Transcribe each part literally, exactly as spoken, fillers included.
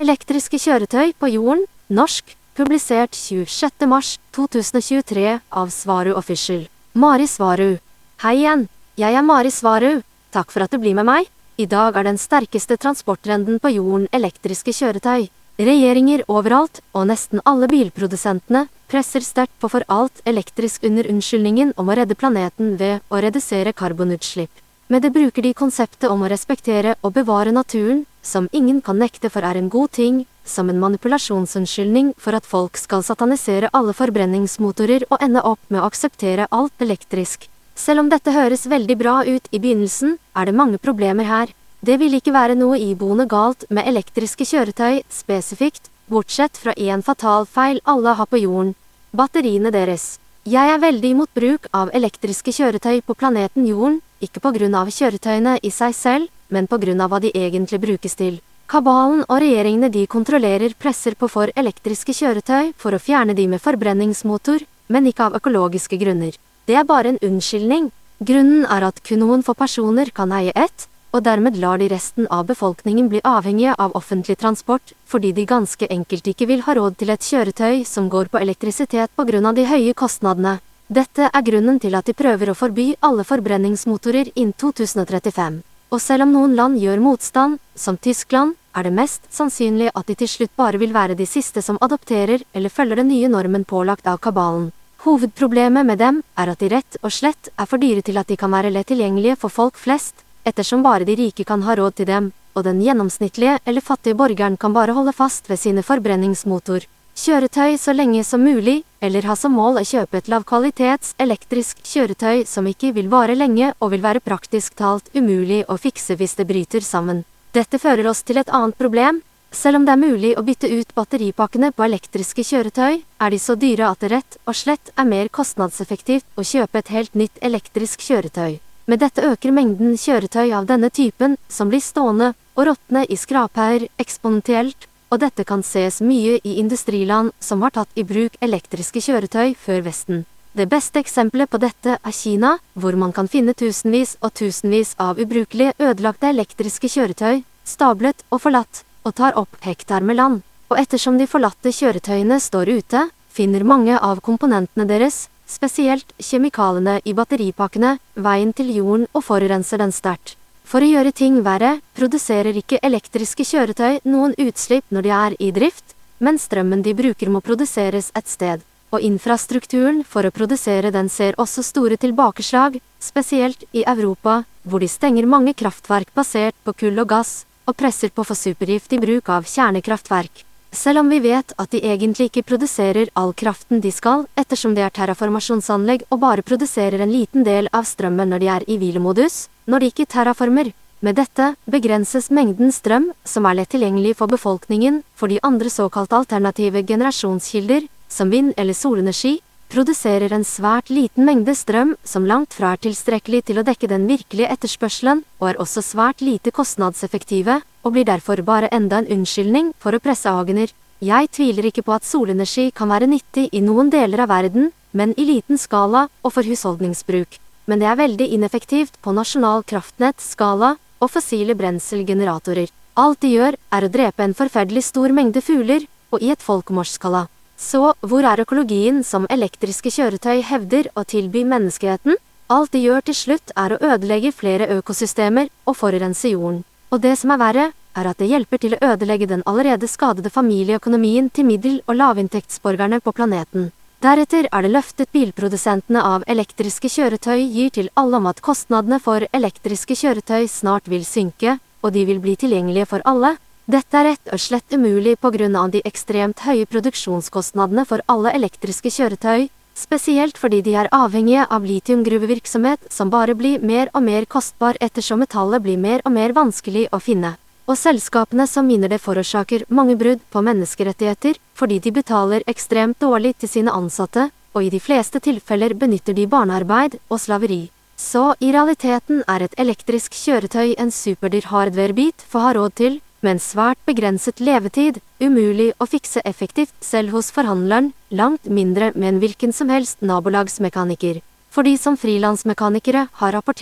Elektriske kjøretøy på jorden, norsk, publisert tjuesjette mars to tusen og tjuetre av Svaru Official. Mari Svaru. Hei igjen, jeg er Mari Svaru. Takk for at du blir med meg. I dag er den sterkeste transporttrenden på jorden elektriske kjøretøy. Regjeringer overalt, og nesten alle bilprodusentene, presser sterkt på for alt elektrisk under unnskyldningen om å redde planeten ved å redusere karbonutslipp. Med det bruker de konseptet om å respektere og bevare naturen, som ingen kan nekte for er en god ting, som en manipulasjonsunnskyldning for at folk skal satanisere alle forbrenningsmotorer og ende opp med å akseptere alt elektrisk. Selv om dette høres veldig bra ut i begynnelsen, er det mange problemer her. Det vil ikke være noe iboende galt med elektriske kjøretøy spesifikt, bortsett fra en fatal feil alle har på jorden: batteriene deres. Jeg er veldig imot bruk av elektriske kjøretøy på planeten jorden, ikke på grunn av kjøretøyene i seg selv, men på grunn av hva de egentlig brukes til. Kabalen og regjeringene de kontrollerer presser på for elektriske kjøretøy for å fjerne de med forbrenningsmotor, men ikke av økologiske grunner. Det er bare en unnskyldning. Grunnen er at kun noen få personer kan eie ett, og dermed lar de resten av befolkningen bli avhengige av offentlig transport, fordi de ganske enkelt ikke vil ha råd til et kjøretøy som går på elektrisitet på grunn av de høye kostnadene. Dette er grunnen til at de prøver å forby alle forbrenningsmotorer innen to tusen og trettifem. Og selv om noen land gjør motstand, som Tyskland, er det mest sannsynlig at de til slutt bare vil være de siste som adopterer eller følger den nye normen pålagt av kabalen. Hovedproblemet med dem er at de rett og slett er for dyre til at de kan være lett tilgjengelige for folk flest, ettersom bare de rike kan ha råd til dem, og den gjennomsnittlige eller fattige borgeren kan bare holde fast ved sine forbrenningsmotor. Kjøretøy så lenge som mulig, eller ha som mål å kjøpe et lavkvalitets elektrisk kjøretøy som ikke vil vare lenge og vil være praktisk talt umulig å fikse hvis det bryter sammen. Dette fører oss til et annet problem. Selv om det er mulig å bytte ut batteripakkene på elektriske kjøretøy, er de så dyre at det rett og slett er mer kostnadseffektivt å kjøpe et helt nytt elektrisk kjøretøy. Med dette øker mengden kjøretøy av denne typen, som blir stående og råtne i skraphauger, eksponentielt, og dette kan ses mye i industriland som har tatt i bruk elektriske kjøretøy før Vesten. Det beste eksempelet på dette er Kina, hvor man kan finne tusenvis og tusenvis av ubrukelige ødelagte elektriske kjøretøy, stablet og forlatt, og tar opp hektar med land. Og ettersom de forlatte kjøretøyene står ute, finner mange av komponentene deres, spesielt kjemikalene i batteripakkene, veien til jorden og forurenser den sterkt. For å gjøre ting verre, produserer ikke elektriske kjøretøy noen utslipp når de er i drift, men strømmen de bruker må produseres et sted. Og infrastrukturen for å produsere den ser også store tilbakeslag, spesielt i Europa, hvor de stenger mange kraftverk basert på kull og gass, og presser på for supergiftig bruk av kjernekraftverk. Selv om vi vet at de egentlig ikke produserer all kraften de skal, ettersom det er terraformasjonsanlegg og bare produserer en liten del av strømmen når de er i hvilemodus, når de ikke terraformer. Med dette begrenses mengden strøm som er lett tilgjengelig for befolkningen, fordi andre såkalte alternative generasjonskilder, som vind eller solenergi, produserer en svært liten mengde strøm som langt fra er tilstrekkelig til å dekke den virkelige etterspørselen, og er også svært lite kostnadseffektive, og blir derfor bare enda en unnskyldning for å presse agener. Jeg tviler ikke på at solenergi kan være nyttig i noen deler av verden, men i liten skala og for husholdningsbruk. Men det er veldig ineffektivt på nasjonal kraftnett-skala og fossile brenselgeneratorer. Alt de gjør er å drepe en forferdelig stor mengde fugler, og i et folkemordsskala. Så, hvor er økologien som elektriske kjøretøy hevder å tilby menneskeheten? Alt de gjør til slutt er å ødelegge flere økosystemer og forurense jorden. Og det som er verre, er at det hjelper til å ødelegge den allerede skadede familieøkonomien til middel- og lavinntektsborgerne på planeten. Deretter er det løftet bilprodusentene av elektriske kjøretøy gir til alle om at kostnadene for elektriske kjøretøy snart vil synke, og de vil bli tilgjengelige for alle. Dette er rett og slett umulig på grunn av de ekstremt høye produksjonskostnadene for alle elektriske kjøretøy, spesielt fordi de er avhengige av litiumgruvevirksomhet som bare blir mer og mer kostbar ettersom metallet blir mer og mer vanskelig å finne. Og selskapene som miner det forårsaker mange brudd på menneskerettigheter, fordi de betaler ekstremt dårlig til sine ansatte, og i de fleste tilfeller benytter de barnearbeid og slaveri. Så i realiteten er et elektrisk kjøretøy en superdyr hardwarebit for å ha råd til, med en svært begrenset levetid, umulig å fikse effektivt selv hos forhandleren, langt mindre med en hvilken som helst nabolagsmekaniker. For de som frilansmekanikere har rapportert,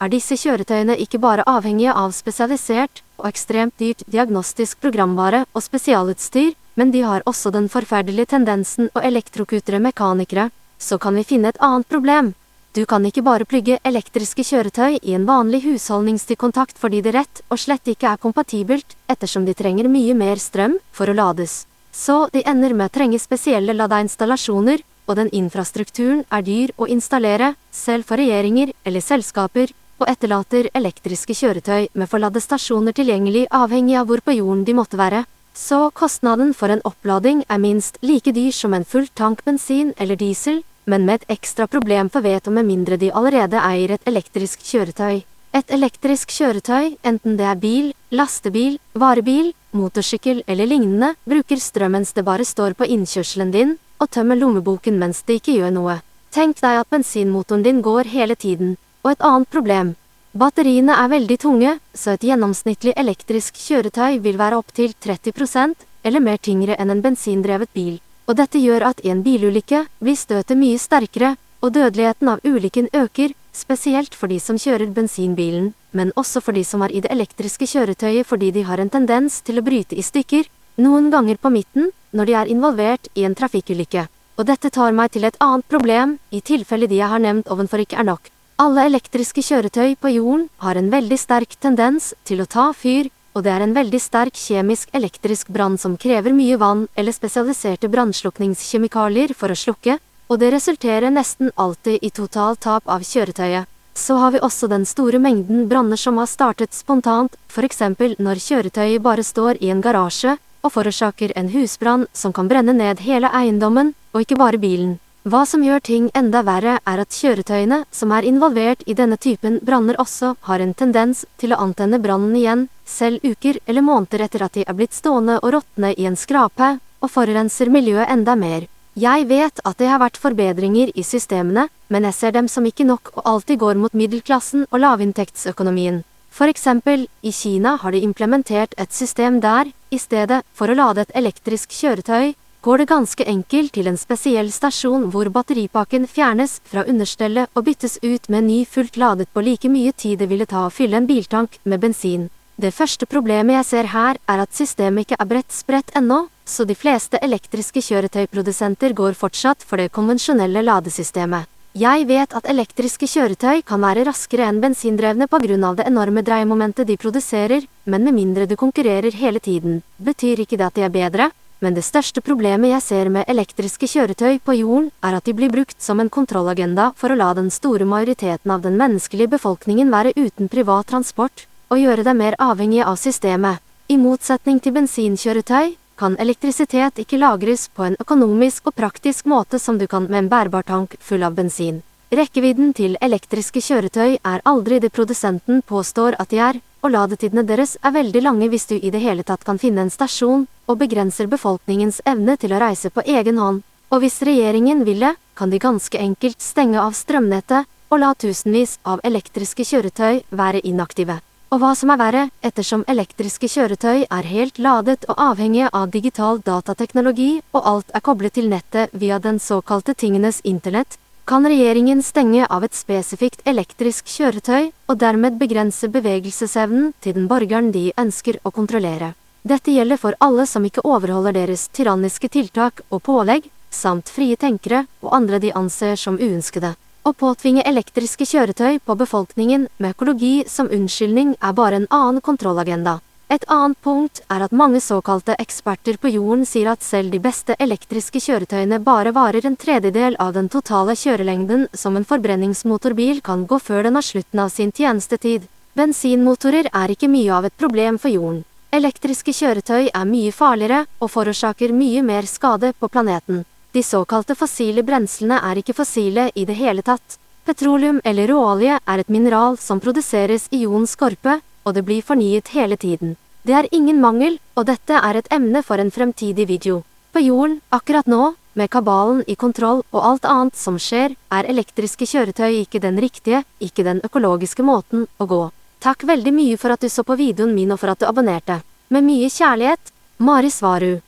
er disse kjøretøyene ikke bare avhengige av spesialisert og ekstremt dyrt diagnostisk programvare og spesialutstyr, men de har også den forferdelige tendensen å elektrokutere mekanikere. Så kan vi finne et annet problem. Du kan ikke bare plugge elektriske kjøretøy i en vanlig husholdningstikontakt fordi det rett og slett ikke er kompatibelt, ettersom de trenger mye mer strøm for å lades. Så de ender med å trenge spesielle ladeinstallasjoner, og den infrastrukturen er dyr å installere, selv for regjeringer eller selskaper, og etterlater elektriske kjøretøy med for ladestasjoner tilgjengelig avhengig av hvor på jorden de måtte være. Så kostnaden for en opplading er minst like dyr som en full tank bensin eller diesel, men med et ekstra problem for vet og med mindre de allerede eier et elektrisk kjøretøy. Et elektrisk kjøretøy, enten det er bil, lastebil, varebil, motorsykkel eller lignende, bruker strøm mens det bare står på innkjørselen din, og tømmer lommeboken mens det ikke gjør noe. Tenk deg at bensinmotoren din går hele tiden. Og et annet problem. Batteriene er veldig tunge, så et gjennomsnittlig elektrisk kjøretøy vil være opp til tretti prosent eller mer tyngre enn en bensindrevet bil. Og dette gjør at i en bilulykke blir støtet mye sterkere, og dødeligheten av ulykken øker, spesielt for de som kjører bensinbilen, men også for de som er i det elektriske kjøretøyet fordi de har en tendens til å bryte i stykker, noen ganger på midten, når de er involvert i en trafikkulykke. Og dette tar meg til et annet problem, i tilfelle de jeg har nevnt ovenfor ikke er nok. Alle elektriske kjøretøy på jorden har en veldig sterk tendens til å ta fyr, og det er en veldig sterk kjemisk-elektrisk brann som krever mye vann eller spesialiserte brannslukningskjemikalier for å slukke, og det resulterer nesten alltid i total tap av kjøretøyet. Så har vi også den store mengden branner som har startet spontant, for eksempel når kjøretøyet bare står i en garasje, og forårsaker en husbrann som kan brenne ned hele eiendommen, og ikke bare bilen. Hva som gjør ting enda verre er at kjøretøyene som er involvert i denne typen branner også har en tendens til å antenne brannen igjen, selv uker eller måneder etter at de er blitt stående og råtne i en skrape, og forurenser miljøet enda mer. Jeg vet at det har vært forbedringer i systemene, men jeg ser dem som ikke nok og alltid går mot middelklassen og lavinntektsøkonomien. For eksempel, i Kina har de implementert et system der, i stedet for å lade et elektrisk kjøretøy, går det ganske enkelt til en spesiell stasjon hvor batteripakken fjernes fra understellet og byttes ut med ny fullt ladet på like mye tid det ville ta å fylle en biltank med bensin. Det første problemet jeg ser her er at systemet ikke er bredt spredt ennå, så de fleste elektriske kjøretøyprodusenter går fortsatt for det konvensjonelle ladesystemet. Jeg vet at elektriske kjøretøy kan være raskere enn bensindrevne på grunn av det enorme dreiemomentet de produserer, men med mindre du konkurrerer hele tiden, betyr ikke det at de er bedre. Men det største problemet jeg ser med elektriske kjøretøy på jorden, er at de blir brukt som en kontrollagenda for å la den store majoriteten av den menneskelige befolkningen være uten privat transport, og gjøre dem mer avhengige av systemet. I motsetning til bensinkjøretøy, kan elektrisitet ikke lagres på en økonomisk og praktisk måte som du kan med en bærbar tank full av bensin. Rekkevidden til elektriske kjøretøy er aldri det produsenten påstår at de er, og ladetidene deres er veldig lange hvis du i det hele tatt kan finne en stasjon, og begrenser befolkningens evne til å reise på egen hånd. Og hvis regjeringen ville, kan de ganske enkelt stenge av strømnettet, og la tusenvis av elektriske kjøretøy være inaktive. Og hva som er verre, ettersom elektriske kjøretøy er helt ladet og avhengige av digital datateknologi, og alt er koblet til nettet via den såkalte tingenes internett, kan regjeringen stenge av et spesifikt elektrisk kjøretøy, og dermed begrense bevegelsesevnen til den borgeren de ønsker å kontrollere. Dette gjelder for alle som ikke overholder deres tyranniske tiltak og pålegg, samt frie tenkere og andre de anser som uønskede. Å påtvinge elektriske kjøretøy på befolkningen med økologi som unnskyldning er bare en annen kontrollagenda. Et annet punkt er at mange såkalte eksperter på jorden sier at selv de beste elektriske kjøretøyene bare varer en tredjedel av den totale kjørelengden som en forbrenningsmotorbil kan gå før den har slutten av sin tjenestetid. Bensinmotorer er ikke mye av et problem for jorden. Elektriske kjøretøy er mye farligere og forårsaker mye mer skade på planeten. De såkalte fossile brenslene er ikke fossile i det hele tatt. Petroleum eller råolje er et mineral som produseres i jordens skorpe, og det blir fornyet hele tiden. Det er ingen mangel, og dette er et emne for en fremtidig video. På jorden, akkurat nå, med kabalen i kontroll og alt annet som skjer, er elektriske kjøretøy ikke den riktige, ikke den økologiske måten å gå. Takk veldig mye for at du så på videoen min og for at du abonnerte. Med mye kjærlighet, Mari Svaru.